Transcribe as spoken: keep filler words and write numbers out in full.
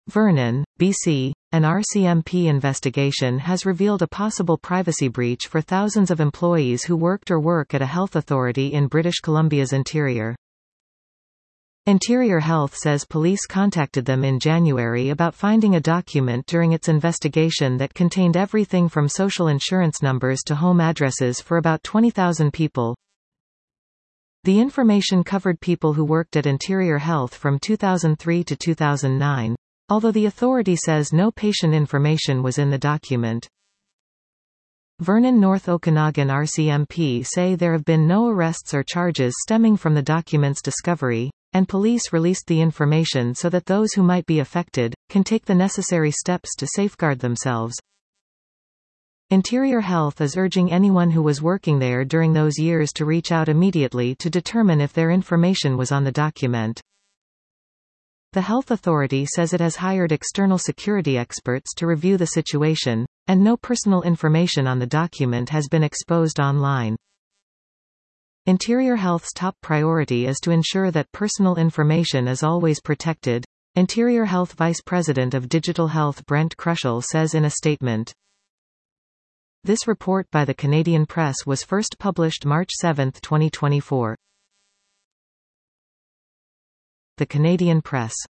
Vernon, B C, an R C M P investigation has revealed a possible privacy breach for thousands of employees who worked or work at a health authority in British Columbia's interior. Interior Health says police contacted them in January about finding a document during its investigation that contained everything from social insurance numbers to home addresses for about twenty thousand people. The information covered people who worked at Interior Health from two thousand three to two thousand nine. Although the authority says no patient information was in the document. Vernon North Okanagan R C M P say there have been no arrests or charges stemming from the document's discovery, and police released the information so that those who might be affected can take the necessary steps to safeguard themselves. Interior Health is urging anyone who was working there during those years to reach out immediately to determine if their information was on the document. The health authority says it has hired external security experts to review the situation, and no personal information on the document has been exposed online. Interior Health's top priority is to ensure that personal information is always protected, Interior Health Vice President of Digital Health Brent Krushel says in a statement. This report by the Canadian Press was first published March seventh twenty twenty-four. The Canadian Press.